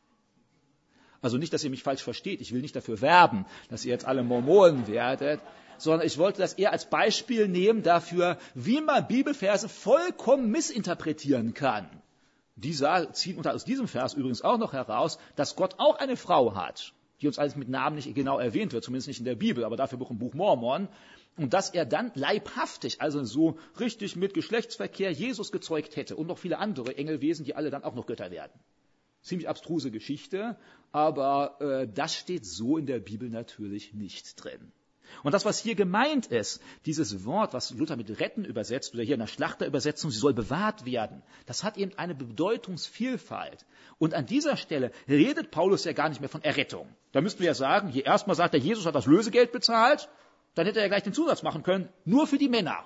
Also nicht, dass ihr mich falsch versteht. Ich will nicht dafür werben, dass ihr jetzt alle Mormonen werdet, sondern ich wollte das eher als Beispiel nehmen dafür, wie man Bibelverse vollkommen missinterpretieren kann. Die ziehen unter aus diesem Vers übrigens auch noch heraus, dass Gott auch eine Frau hat, die uns alles mit Namen nicht genau erwähnt wird, zumindest nicht in der Bibel, aber dafür auch im Buch Mormon. Und dass er dann leibhaftig, also so richtig mit Geschlechtsverkehr Jesus gezeugt hätte und noch viele andere Engelwesen, die alle dann auch noch Götter werden. Ziemlich abstruse Geschichte, aber äh, das steht so in der Bibel natürlich nicht drin. Und das, was hier gemeint ist, dieses Wort, was Luther mit retten übersetzt oder hier in der Schlachterübersetzung, sie soll bewahrt werden, das hat eben eine Bedeutungsvielfalt. Und an dieser Stelle redet Paulus ja gar nicht mehr von Errettung. Da müssten wir ja sagen, hier erstmal sagt er, Jesus hat das Lösegeld bezahlt, dann hätte er gleich den Zusatz machen können, nur für die Männer.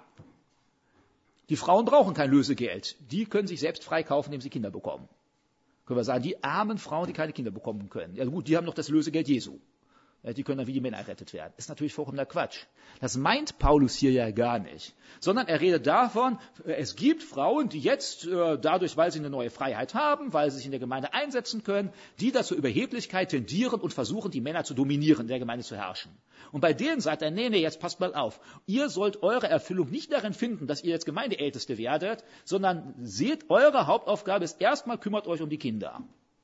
Die Frauen brauchen kein Lösegeld. Die können sich selbst freikaufen, indem sie Kinder bekommen. Können wir sagen, die armen Frauen, die keine Kinder bekommen können. Ja gut, die haben noch das Lösegeld Jesu. Die können dann wie die Männer errettet werden. Ist natürlich vollkommener Quatsch. Das meint Paulus hier ja gar nicht. Sondern er redet davon, es gibt Frauen, die jetzt dadurch, weil sie eine neue Freiheit haben, weil sie sich in der Gemeinde einsetzen können, die dazu Überheblichkeit tendieren und versuchen, die Männer zu dominieren, in der Gemeinde zu herrschen. Und bei denen sagt er, nee, nee, jetzt passt mal auf. Ihr sollt eure Erfüllung nicht darin finden, dass ihr jetzt Gemeindeälteste werdet, sondern seht, eure Hauptaufgabe ist erstmal, kümmert euch um die Kinder.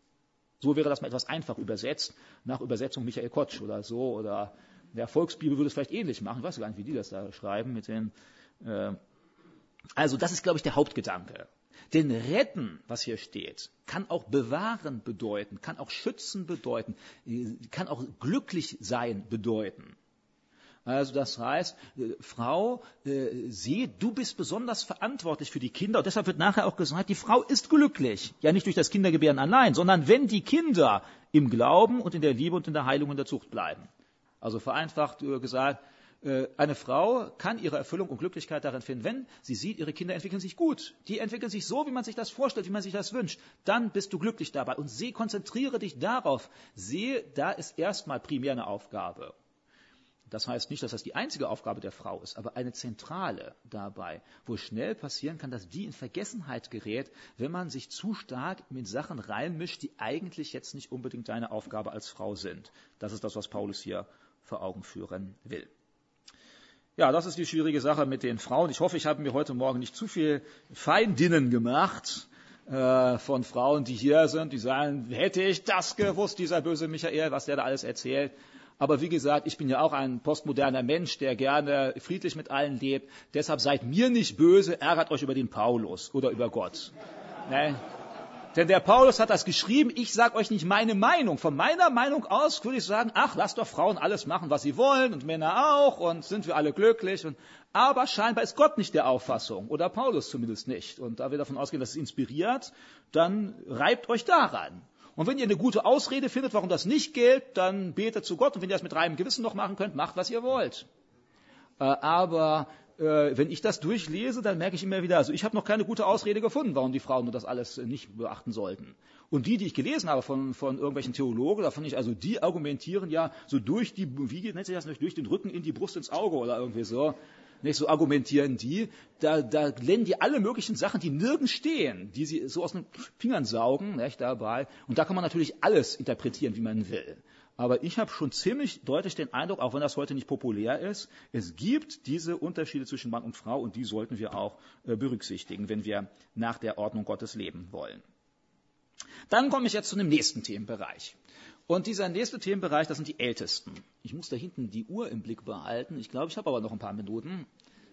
So wäre das mal etwas einfach übersetzt, nach Übersetzung Michael Kotsch oder so, oder der Volksbibel würde es vielleicht ähnlich machen, ich weiß gar nicht, wie die das da schreiben mit den, äh also das ist, glaube ich, der Hauptgedanke. Denn retten, was hier steht, kann auch bewahren bedeuten, kann auch schützen bedeuten, kann auch glücklich sein bedeuten. Also das heißt, äh, Frau, äh, sieh, du bist besonders verantwortlich für die Kinder. Und deshalb wird nachher auch gesagt, die Frau ist glücklich. Ja, nicht durch das Kindergebären allein, sondern wenn die Kinder im Glauben und in der Liebe und in der Heiligung und der Zucht bleiben. Also vereinfacht äh, gesagt, äh, eine Frau kann ihre Erfüllung und Glücklichkeit darin finden, wenn sie sieht, ihre Kinder entwickeln sich gut. Die entwickeln sich so, wie man sich das vorstellt, wie man sich das wünscht. Dann bist du glücklich dabei. Und seh, konzentriere dich darauf. Sehe, da ist erstmal primär eine Aufgabe. Das heißt nicht, dass das die einzige Aufgabe der Frau ist, aber eine zentrale dabei, wo es schnell passieren kann, dass die in Vergessenheit gerät, wenn man sich zu stark mit Sachen reinmischt, die eigentlich jetzt nicht unbedingt deine Aufgabe als Frau sind. Das ist das, was Paulus hier vor Augen führen will. Ja, das ist die schwierige Sache mit den Frauen. Ich hoffe, ich habe mir heute Morgen nicht zu viel Feindinnen gemacht äh, von Frauen, die hier sind, die sagen, hätte ich das gewusst, dieser böse Michael, was der da alles erzählt. Aber wie gesagt, ich bin ja auch ein postmoderner Mensch, der gerne friedlich mit allen lebt. Deshalb seid mir nicht böse, ärgert euch über den Paulus oder über Gott. Ne? Denn der Paulus hat das geschrieben, ich sage euch nicht meine Meinung. Von meiner Meinung aus würde ich sagen, ach, lasst doch Frauen alles machen, was sie wollen und Männer auch und sind wir alle glücklich. Und, aber scheinbar ist Gott nicht der Auffassung oder Paulus zumindest nicht. Und da wir davon ausgehen, dass es inspiriert, dann reibt euch daran. Und wenn ihr eine gute Ausrede findet, warum das nicht gilt, dann betet zu Gott. Und wenn ihr das mit reinem Gewissen noch machen könnt, macht, was ihr wollt. Äh, aber äh, wenn ich das durchlese, dann merke ich immer wieder, also ich habe noch keine gute Ausrede gefunden, warum die Frauen nur das alles nicht beachten sollten. Und die, die ich gelesen habe von, von irgendwelchen Theologen, da fand ich, also die argumentieren ja so durch die, wie nennt sich das nicht, durch den Rücken in die Brust ins Auge oder irgendwie so. Nicht so argumentieren die, da, da nennen die alle möglichen Sachen, die nirgends stehen, die sie so aus den Fingern saugen, nicht, dabei. Und da kann man natürlich alles interpretieren, wie man will. Aber ich habe schon ziemlich deutlich den Eindruck, auch wenn das heute nicht populär ist, es gibt diese Unterschiede zwischen Mann und Frau und die sollten wir auch äh, berücksichtigen, wenn wir nach der Ordnung Gottes leben wollen. Dann komme ich jetzt zu dem nächsten Themenbereich. Und dieser nächste Themenbereich, das sind die Ältesten. Ich muss da hinten die Uhr im Blick behalten. Ich glaube, ich habe aber noch ein paar Minuten.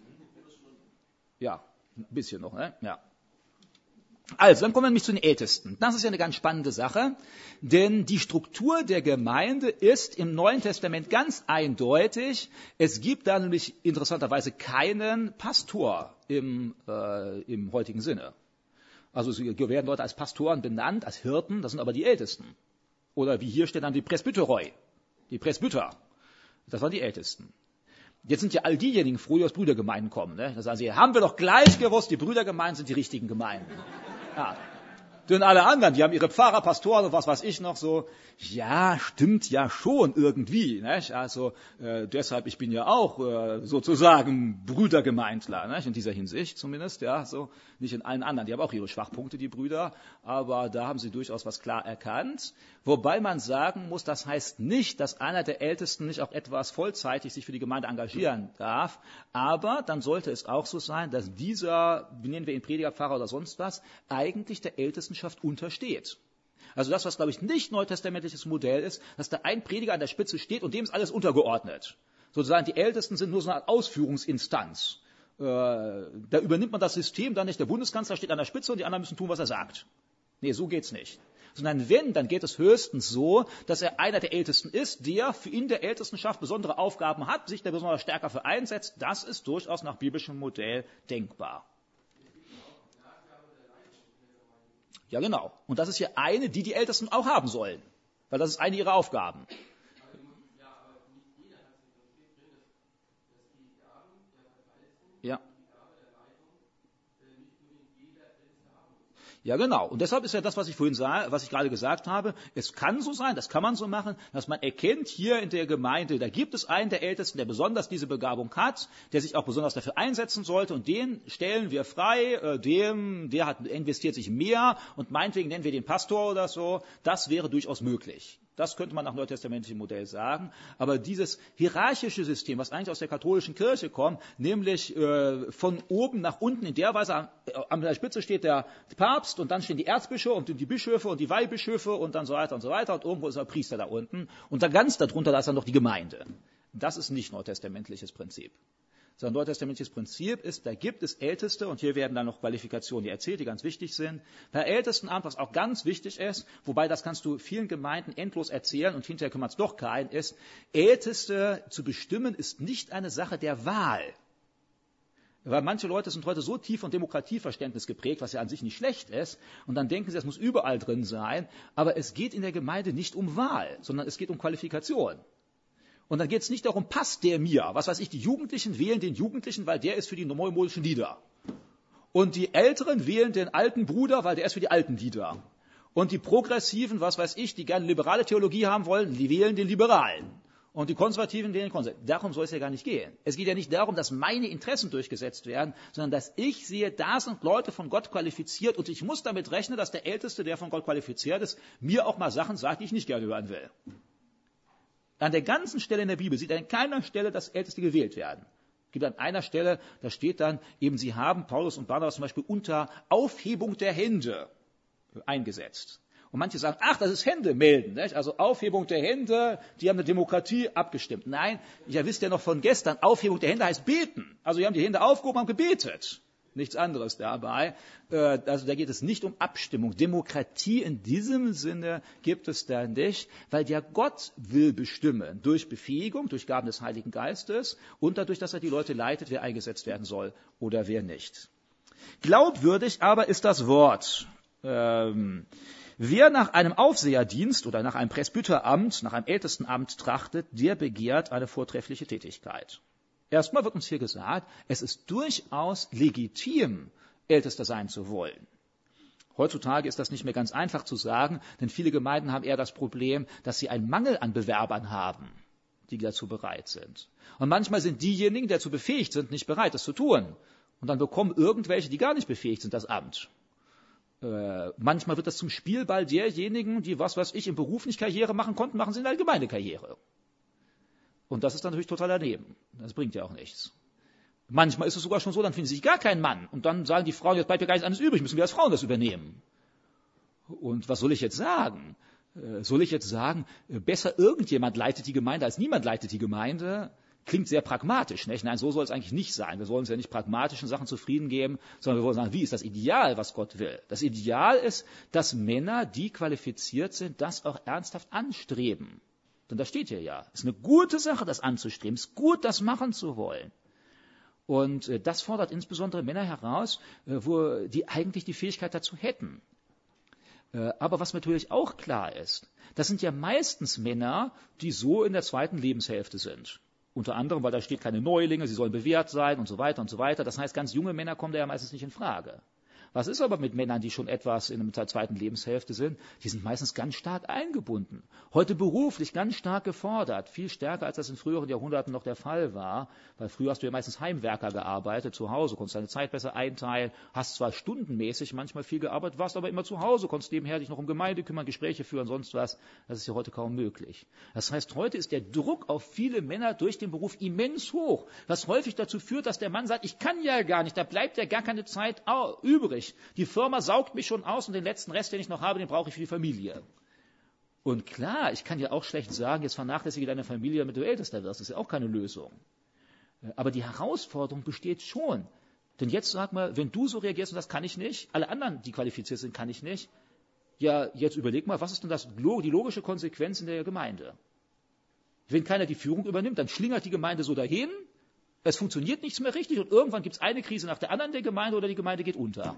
Ja, ein bisschen noch, ne? Ja. Also, dann kommen wir nämlich zu den Ältesten. Das ist ja eine ganz spannende Sache, denn die Struktur der Gemeinde ist im Neuen Testament ganz eindeutig. Es gibt da nämlich interessanterweise keinen Pastor im, äh, im heutigen Sinne. Also sie werden Leute als Pastoren benannt, als Hirten, das sind aber die Ältesten. Oder wie hier steht dann die Presbyteroi, die Presbyter. Das waren die Ältesten. Jetzt sind ja all diejenigen froh, die aus Brüdergemeinden kommen. Ne? Das sagen sie, haben wir doch gleich gewusst, die Brüdergemeinden sind die richtigen Gemeinden. Ja. Denn alle anderen, die haben ihre Pfarrer, Pastoren und was weiß ich noch so. Ja, stimmt ja schon irgendwie. Nicht? Also äh, deshalb, ich bin ja auch äh, sozusagen Brüdergemeindler, nicht? In dieser Hinsicht zumindest. Ja, so nicht in allen anderen. Die haben auch ihre Schwachpunkte, die Brüder, aber da haben sie durchaus was klar erkannt. Wobei man sagen muss, das heißt nicht, dass einer der Ältesten nicht auch etwas vollzeitig sich für die Gemeinde engagieren darf. Aber dann sollte es auch so sein, dass dieser, nennen wir ihn Prediger, Pfarrer oder sonst was, eigentlich der Ältestenschaft untersteht. Also das, was, glaube ich, nicht neutestamentliches Modell ist, dass da ein Prediger an der Spitze steht und dem ist alles untergeordnet. Sozusagen die Ältesten sind nur so eine Ausführungsinstanz. Äh, da übernimmt man das System dann nicht. Der Bundeskanzler steht an der Spitze und die anderen müssen tun, was er sagt. Nee, so geht's nicht. Sondern wenn, dann geht es höchstens so, dass er einer der Ältesten ist, der für in der Ältestenschaft besondere Aufgaben hat, sich da besonders stärker für einsetzt. Das ist durchaus nach biblischem Modell denkbar. Ja, genau. Und das ist hier eine, die die Ältesten auch haben sollen. Weil das ist eine ihrer Aufgaben. Ja. Ja, genau. Und deshalb ist ja das, was ich vorhin sah, was ich gerade gesagt habe, es kann so sein, das kann man so machen, dass man erkennt, hier in der Gemeinde, da gibt es einen der Ältesten, der besonders diese Begabung hat, der sich auch besonders dafür einsetzen sollte und den stellen wir frei, äh, dem, der hat, investiert sich mehr und meinetwegen nennen wir den Pastor oder so. Das wäre durchaus möglich. Das könnte man nach neutestamentlichem Modell sagen. Aber dieses hierarchische System, was eigentlich aus der katholischen Kirche kommt, nämlich äh, von oben nach unten in der Weise, an, äh, an der Spitze steht der Papst und dann stehen die Erzbischöfe und die Bischöfe und die Weihbischöfe und dann so weiter und so weiter und irgendwo ist der Priester da unten und dann ganz darunter, da ist dann noch die Gemeinde. Das ist nicht neutestamentliches Prinzip. Sondern neutestamentliches Prinzip ist, da gibt es Älteste, und hier werden dann noch Qualifikationen erzählt, die ganz wichtig sind. Per Ältestenamt, was auch ganz wichtig ist, wobei das kannst du vielen Gemeinden endlos erzählen und hinterher kümmert es doch keinen, ist, Älteste zu bestimmen ist nicht eine Sache der Wahl. Weil manche Leute sind heute so tief von Demokratieverständnis geprägt, was ja an sich nicht schlecht ist, und dann denken sie, es muss überall drin sein, aber es geht in der Gemeinde nicht um Wahl, sondern es geht um Qualifikation. Und dann geht es nicht darum, passt der mir? Was weiß ich, die Jugendlichen wählen den Jugendlichen, weil der ist für die neumodischen Lieder. Und die Älteren wählen den alten Bruder, weil der ist für die alten Lieder. Und die Progressiven, was weiß ich, die gerne liberale Theologie haben wollen, die wählen den Liberalen. Und die Konservativen wählen den Konservativen. Darum soll es ja gar nicht gehen. Es geht ja nicht darum, dass meine Interessen durchgesetzt werden, sondern dass ich sehe, da sind Leute von Gott qualifiziert und ich muss damit rechnen, dass der Älteste, der von Gott qualifiziert ist, mir auch mal Sachen sagt, die ich nicht gerne hören will. An der ganzen Stelle in der Bibel sieht er an keiner Stelle, dass Älteste gewählt werden. Es gibt an einer Stelle, da steht dann eben, sie haben Paulus und Barnabas zum Beispiel unter Aufhebung der Hände eingesetzt. Und manche sagen, ach, das ist Hände melden, nicht? Also Aufhebung der Hände, die haben eine Demokratie abgestimmt. Nein, ihr wisst ja noch von gestern, Aufhebung der Hände heißt beten. Also die haben die Hände aufgehoben, haben gebetet. nichts anderes dabei. Also da geht es nicht um Abstimmung. Demokratie in diesem Sinne gibt es da nicht, weil ja Gott will bestimmen, durch Befähigung, durch Gaben des Heiligen Geistes und dadurch, dass er die Leute leitet, wer eingesetzt werden soll oder wer nicht. Glaubwürdig aber ist das Wort. Ähm, wer nach einem Aufseherdienst oder nach einem Presbyteramt, nach einem Ältestenamt trachtet, der begehrt eine vortreffliche Tätigkeit. Erstmal wird uns hier gesagt, es ist durchaus legitim, Ältester sein zu wollen. Heutzutage ist das nicht mehr ganz einfach zu sagen, denn viele Gemeinden haben eher das Problem, dass sie einen Mangel an Bewerbern haben, die dazu bereit sind. Und manchmal sind diejenigen, die dazu befähigt sind, nicht bereit, das zu tun. Und dann bekommen irgendwelche, die gar nicht befähigt sind, das Amt. Äh, manchmal wird das zum Spielball derjenigen, die, was weiß ich, im Beruf nicht Karriere machen konnten, machen sie in der Gemeindekarriere. Und das ist dann natürlich total daneben. Das bringt ja auch nichts. Manchmal ist es sogar schon so, dann finden sie sich gar keinen Mann. Und dann sagen die Frauen, jetzt bleibt ja gar nichts anderes übrig, müssen wir als Frauen das übernehmen. Und was soll ich jetzt sagen? Äh, soll ich jetzt sagen, äh, besser irgendjemand leitet die Gemeinde, als niemand leitet die Gemeinde? Klingt sehr pragmatisch, nicht? Nein, so soll es eigentlich nicht sein. Wir wollen uns ja nicht pragmatischen Sachen zufrieden geben, sondern wir wollen sagen, wie ist das Ideal, was Gott will? Das Ideal ist, dass Männer, die qualifiziert sind, das auch ernsthaft anstreben. Denn da steht hier ja, es ist eine gute Sache, das anzustreben, es ist gut, das machen zu wollen. Und äh, das fordert insbesondere Männer heraus, äh, wo die eigentlich die Fähigkeit dazu hätten. Äh, aber was natürlich auch klar ist, das sind ja meistens Männer, die so in der zweiten Lebenshälfte sind. Unter anderem, weil da steht keine Neulinge, sie sollen bewährt sein und so weiter und so weiter. Das heißt, ganz junge Männer kommen da ja meistens nicht in Frage. Was ist aber mit Männern, die schon etwas in der zweiten Lebenshälfte sind? Die sind meistens ganz stark eingebunden. Heute beruflich ganz stark gefordert. Viel stärker, als das in früheren Jahrhunderten noch der Fall war. Weil früher hast du ja meistens Heimwerker gearbeitet, zu Hause, konntest deine Zeit besser einteilen, hast zwar stundenmäßig manchmal viel gearbeitet, warst aber immer zu Hause, konntest nebenher dich noch um Gemeinde kümmern, Gespräche führen, sonst was. Das ist ja heute kaum möglich. Das heißt, heute ist der Druck auf viele Männer durch den Beruf immens hoch, was häufig dazu führt, dass der Mann sagt, ich kann ja gar nicht, da bleibt ja gar keine Zeit übrig. Die Firma saugt mich schon aus und den letzten Rest, den ich noch habe, den brauche ich für die Familie. Und klar, ich kann ja auch schlecht sagen, jetzt vernachlässige deine Familie, damit du Ältester wirst. Das ist ja auch keine Lösung. Aber die Herausforderung besteht schon. Denn jetzt sag mal, wenn du so reagierst und das kann ich nicht, alle anderen, die qualifiziert sind, kann ich nicht, ja, jetzt überleg mal, was ist denn das, die logische Konsequenz in der Gemeinde? Wenn keiner die Führung übernimmt, dann schlingert die Gemeinde so dahin, es funktioniert nichts mehr richtig und irgendwann gibt es eine Krise nach der anderen der Gemeinde oder die Gemeinde geht unter.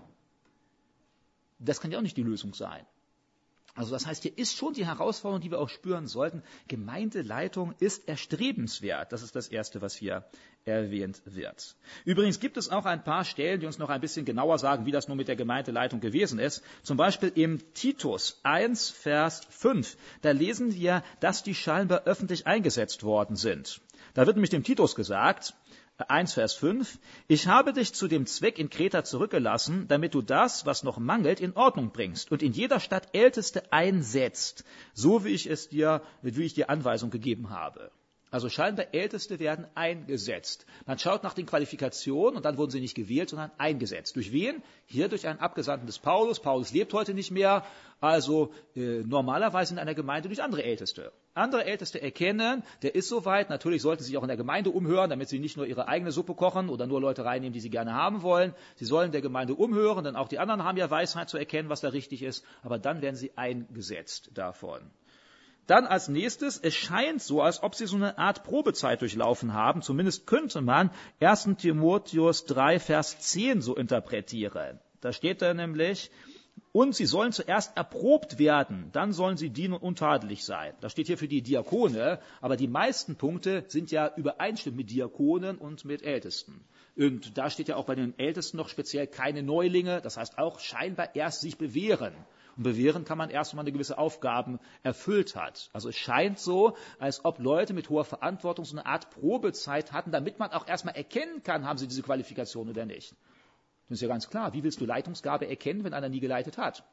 Das kann ja auch nicht die Lösung sein. Also das heißt, hier ist schon die Herausforderung, die wir auch spüren sollten. Gemeindeleitung ist erstrebenswert. Das ist das Erste, was hier erwähnt wird. Übrigens gibt es auch ein paar Stellen, die uns noch ein bisschen genauer sagen, wie das nun mit der Gemeindeleitung gewesen ist. Zum Beispiel im Titus eins, Vers fünf. Da lesen wir, dass die scheinbar öffentlich eingesetzt worden sind. Da wird nämlich dem Titus gesagt, eins, Vers fünf, ich habe dich zu dem Zweck in Kreta zurückgelassen, damit du das, was noch mangelt, in Ordnung bringst und in jeder Stadt Älteste einsetzt, so wie ich es dir, wie ich dir Anweisung gegeben habe. Also scheinbar Älteste werden eingesetzt. Man schaut nach den Qualifikationen und dann wurden sie nicht gewählt, sondern eingesetzt. Durch wen? Hier durch einen Abgesandten des Paulus. Paulus lebt heute nicht mehr, also äh, normalerweise in einer Gemeinde durch andere Älteste. Andere Älteste erkennen, der ist soweit. Natürlich sollten sie sich auch in der Gemeinde umhören, damit sie nicht nur ihre eigene Suppe kochen oder nur Leute reinnehmen, die sie gerne haben wollen. Sie sollen der Gemeinde umhören, denn auch die anderen haben ja Weisheit zu erkennen, was da richtig ist. Aber dann werden sie eingesetzt davon. Dann als nächstes, es scheint so, als ob sie so eine Art Probezeit durchlaufen haben. Zumindest könnte man erster Timotheus drei, Vers zehn so interpretieren. Da steht da nämlich, und sie sollen zuerst erprobt werden, dann sollen sie dienen und untadelig sein. Das steht hier für die Diakone, aber die meisten Punkte sind ja übereinstimmend mit Diakonen und mit Ältesten. Und da steht ja auch bei den Ältesten noch speziell keine Neulinge, das heißt auch scheinbar erst sich bewähren. Und bewähren kann man erst, wenn man eine gewisse Aufgaben erfüllt hat. Also es scheint so, als ob Leute mit hoher Verantwortung so eine Art Probezeit hatten, damit man auch erstmal erkennen kann, haben sie diese Qualifikation oder nicht. Das ist ja ganz klar. Wie willst du Leitungsgabe erkennen, wenn einer nie geleitet hat?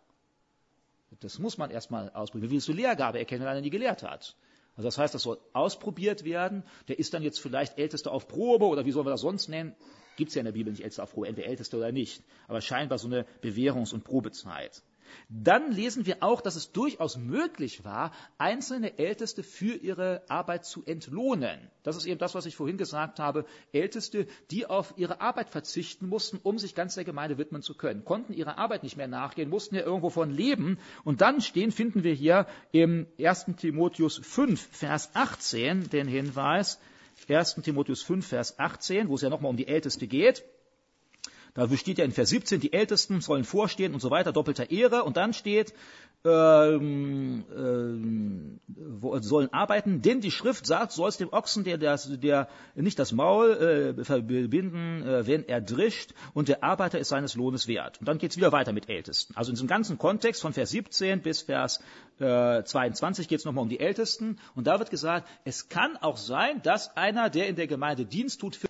Das muss man erstmal ausprobieren. Wie willst du Lehrgabe erkennen, wenn einer nie gelehrt hat? Also das heißt, das soll ausprobiert werden. Der ist dann jetzt vielleicht Ältester auf Probe oder wie sollen wir das sonst nennen? Gibt es ja in der Bibel nicht Ältester auf Probe, entweder Ältester oder nicht. Aber scheinbar so eine Bewährungs- und Probezeit. Dann lesen wir auch, dass es durchaus möglich war, einzelne Älteste für ihre Arbeit zu entlohnen. Das ist eben das, was ich vorhin gesagt habe. Älteste, die auf ihre Arbeit verzichten mussten, um sich ganz der Gemeinde widmen zu können, konnten ihrer Arbeit nicht mehr nachgehen, mussten ja irgendwo von leben. Und dann stehen, finden wir hier im ersten Timotheus fünf, Vers achtzehn den Hinweis, ersten Timotheus fünf, Vers achtzehn, wo es ja nochmal um die Älteste geht. Da steht ja in Vers siebzehn, die Ältesten sollen vorstehen und so weiter, doppelter Ehre. Und dann steht, ähm, ähm, wo, sollen arbeiten, denn die Schrift sagt, sollst dem Ochsen, der, das, der nicht das Maul äh, verbinden, äh, wenn er drischt, und der Arbeiter ist seines Lohnes wert. Und dann geht es wieder weiter mit Ältesten. Also in diesem ganzen Kontext von Vers siebzehn bis Vers äh, zweiundzwanzig geht es nochmal um die Ältesten. Und da wird gesagt, es kann auch sein, dass einer, der in der Gemeinde Dienst tut,